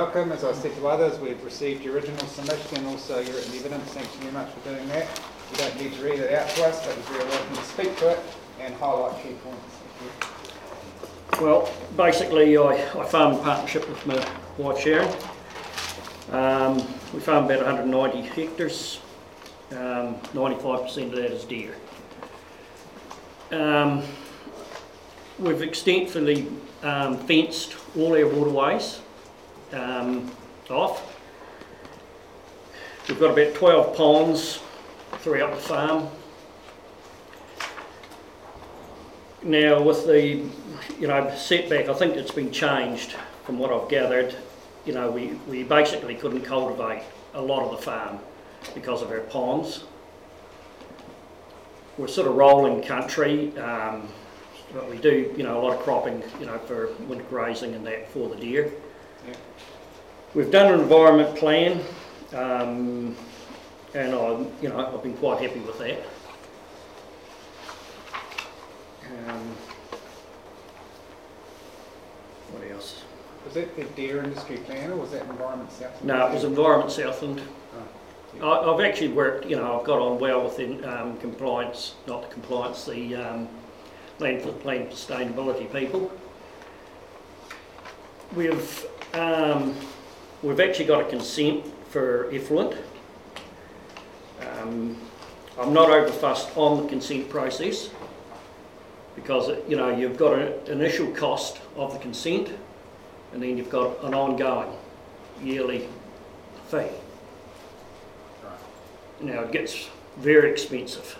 welcome. As I said to others, we've received your original submission and also your written evidence. Thanks very much for doing that. You don't need to read it out to us, but you're very welcome to speak to it and highlight key points. Well, basically I farm in partnership with my wife Sharon. We farm about 190 hectares, 95% of that is deer. We've extensively fenced all our waterways off. We've got about 12 ponds throughout the farm. Now with the setback, I think it's been changed from what I've gathered. We basically couldn't cultivate a lot of the farm because of our ponds. We're sort of rolling country, but we do a lot of cropping for winter grazing and that for the deer. Yeah. We've done an environment plan, and I've been quite happy with that. What else? Was that the deer industry plan or was that Environment Southland? No, it was Environment Southland. Oh, yeah. I've actually worked, I've got on well with the compliance, not the compliance, the land sustainability people. We've actually got a consent for effluent. I'm not over fussed on the consent process because you've got an initial cost of the consent and then you've got an ongoing yearly fee. Right. Now it gets very expensive.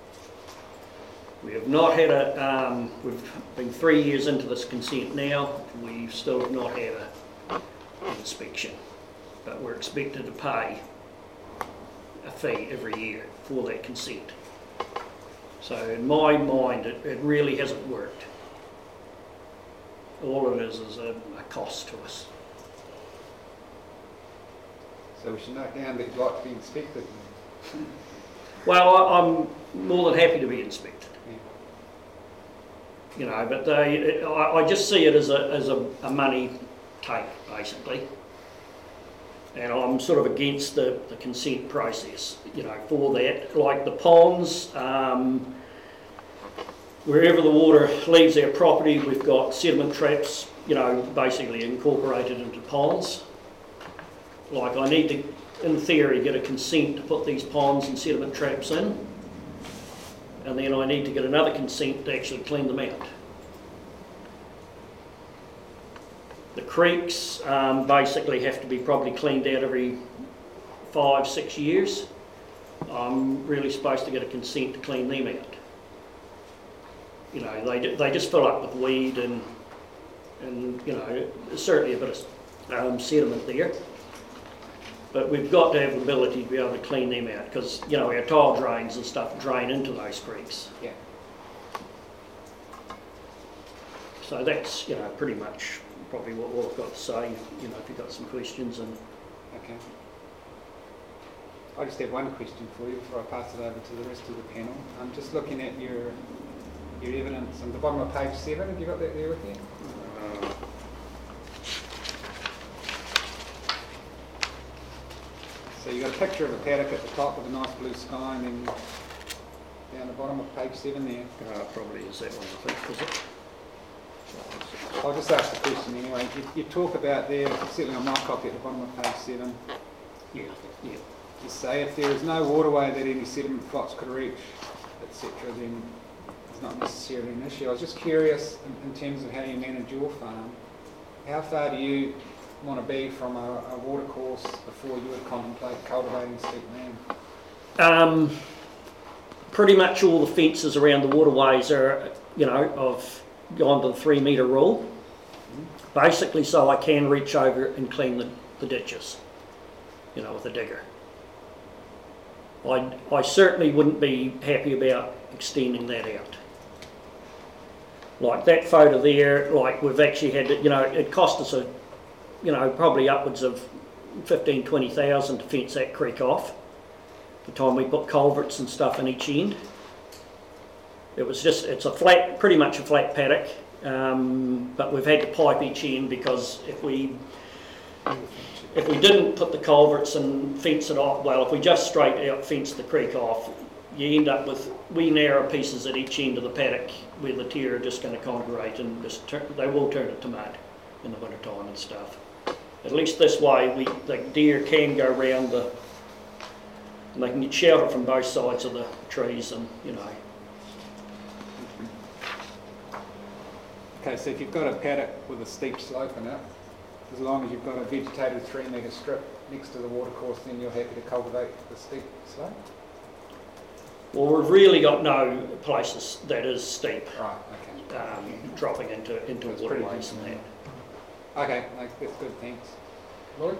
We have not had we've been 3 years into this consent now, and we still have not had an inspection, but we're expected to pay a fee every year for that consent. So in my mind, it really hasn't worked. All it is a cost to us. So we should note down that you'd like to be inspected. Well, I'm more than happy to be inspected. Yeah. But I just see it as a money take, basically. And I'm sort of against the consent process, for that. Like the ponds, wherever the water leaves our property, we've got sediment traps, basically incorporated into ponds. Like I need to, in theory, get a consent to put these ponds and sediment traps in, and then I need to get another consent to actually clean them out. The creeks basically have to be probably cleaned out every 5-6 years. I'm really supposed to get a consent to clean them out. They just fill up with weed and there's certainly a bit of sediment there. But we've got to have the ability to be able to clean them out because our tile drains and stuff drain into those creeks. Yeah. So that's pretty much probably what I've got to say. If you've got some questions and. Okay. I just have one question for you before I pass it over to the rest of the panel. I'm just looking at your evidence on the bottom of page 7. Have you got that there with you? So you've got a picture of a paddock at the top with a nice blue sky, and then down the bottom of page 7 there. Probably is that one, I think, is it? I'll just ask the question anyway. You talk about there, certainly on my copy at the bottom of page 7. Yeah. You say if there is no waterway that any sediment flocks could reach, etc., then it's not necessarily an issue. I was just curious in terms of how you manage your farm. How far do you want to be from a watercourse before you would contemplate cultivating steep land? Pretty much all the fences around the waterways are, I've gone to the 3 metre rule, basically so I can reach over and clean the ditches, with a digger. I certainly wouldn't be happy about extending that out. Like that photo there, like we've actually had to, it cost us probably upwards of 15,000-20,000 to fence that creek off. The time we put culverts and stuff in each end. It's a flat, pretty much a flat paddock, but we've had to pipe each end because if we If we didn't put the culverts and fence it off, well, if we just straight out fence the creek off, you end up with wee narrow pieces at each end of the paddock where the deer are just going to congregate and just they will turn it to mud in the winter time and stuff. At least this way, the deer can go round and they can get shelter from both sides of the trees, and Okay, so if you've got a paddock with a steep slope in it, as long as you've got a vegetated 3 metre strip next to the watercourse, then you're happy to cultivate the steep slope? Well, we've really got no places that is steep, Right, okay. dropping into That's waterways and pretty that. Okay, that's good, thanks. Lloyd?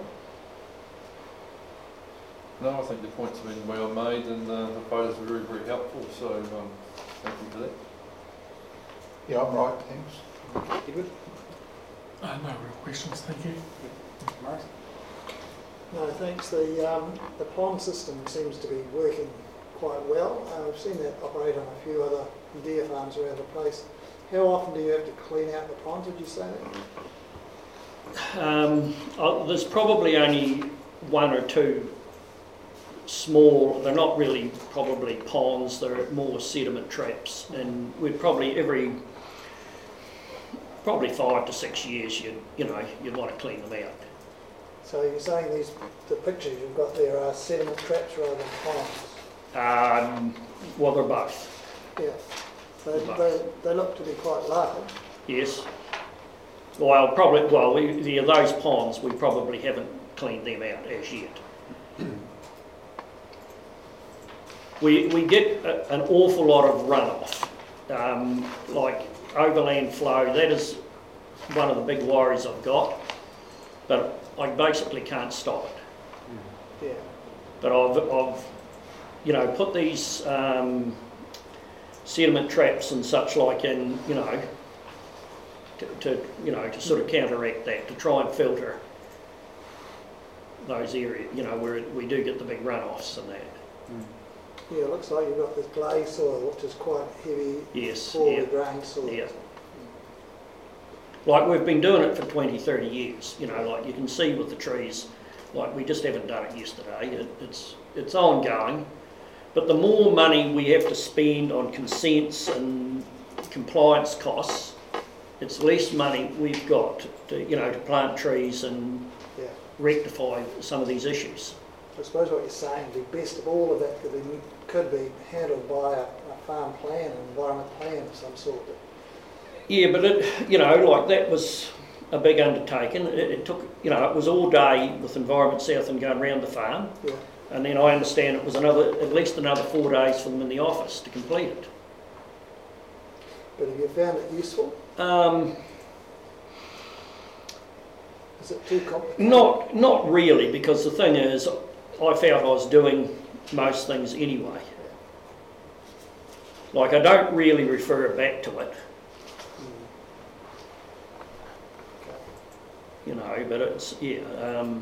No, I think the points have been well made, and the photos are very, very helpful, so thank you for that. Yeah, I'm right, thanks. Edward? No real questions, thank you. Morris? No, thanks. The pond system seems to be working quite well. I've seen that operate on a few other deer farms around the place. How often do you have to clean out the ponds, would you say that? There's probably only 1 or 2 small, they're not really probably ponds, they're more sediment traps, and we'd probably probably 5 to 6 years you'd want to clean them out. So you're saying the pictures you've got there are sediment traps rather than ponds? Well, they're both. Yeah. They look to be quite large. Yes. Well, those ponds, we probably haven't cleaned them out as yet. We get an awful lot of runoff, like overland flow. That is one of the big worries I've got, but I basically can't stop it. Yeah. But I've put these sediment traps and such like in, to sort of counteract that, to try and filter those areas, where we do get the big runoffs and that. Yeah, it looks like you've got this clay soil, which is quite heavy, poorly drained soil. Yeah. Like we've been doing it for 20, 30 years, like you can see with the trees, like we just haven't done it yesterday. It's ongoing, but the more money we have to spend on consents and compliance costs, it's less money we've got to plant trees and rectify some of these issues. I suppose what you're saying, the best of all of that could be handled by a farm plan, an environment plan of some sort. Yeah, but like that was a big undertaking. It took, it was all day with Environment South and going round the farm. Yeah. And then I understand it was at least another 4 days for them in the office to complete it. But have you found it useful? Is it too complicated? Not really, because the thing is, I felt I was doing most things anyway. Like I don't really refer back to it. But it's, it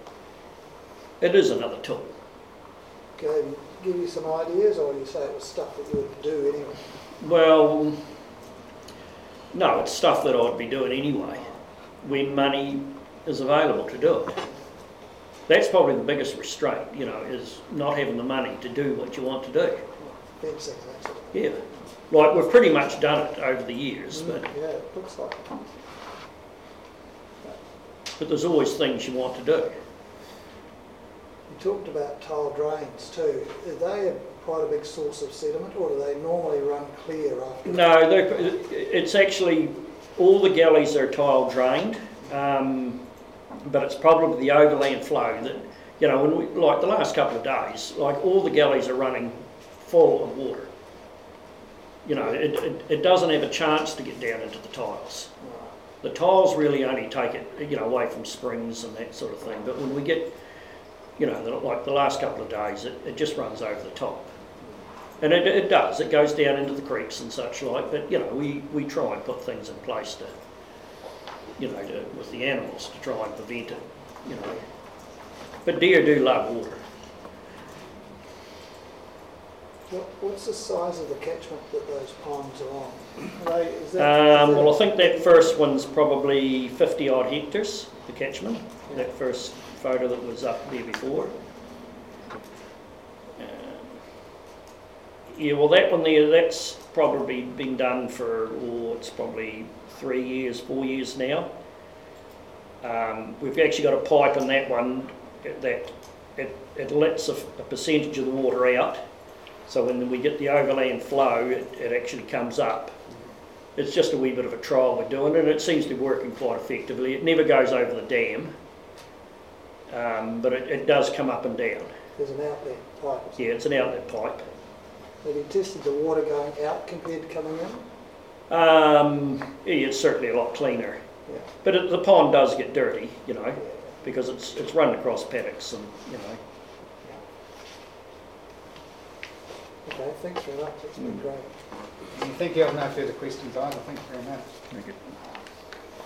is another tool. Okay, give you some ideas, or do you say it was stuff that you would do anyway? Well, no, it's stuff that I'd be doing anyway, when money is available to do it. That's probably the biggest restraint, is not having the money to do what you want to do. Fencing, that's it. Yeah. Like we've pretty much done it over the years, but it looks like it. But there's always things you want to do. You talked about tile drains too. Are they quite a big source of sediment, or do they normally run clear after? No, it's actually, all the gullies are tile drained, but it's probably the overland flow that, when we, like the last couple of days, like all the gullies are running full of water. It doesn't have a chance to get down into the tiles. The tiles really only take it, away from springs and that sort of thing. But when we get, like the last couple of days, it just runs over the top. And it does. It goes down into the creeks and such like. But we try and put things in place to, with the animals to try and prevent it. But deer do love water. What's the size of the catchment that those ponds are on? Well, I think that first one's probably 50 odd hectares, the catchment. that first photo that was up there before. Yeah, well, that one there, that's probably been done for, it's probably 3 years, 4 years now. We've actually got a pipe in that one that it lets a percentage of the water out. So when we get the overland flow, it actually comes up. It's just a wee bit of a trial we're doing, and it seems to be working quite effectively. It never goes over the dam, but it does come up and down. There's an outlet pipe. Yeah, it's an outlet pipe. Have you tested the water going out compared to coming in? Yeah, it's certainly a lot cleaner. Yeah. But the pond does get dirty, you know, because it's run across paddocks and, you know. Okay, thanks very much. It's been great. Thank you. I have no further questions either. Thank you very much. Very good.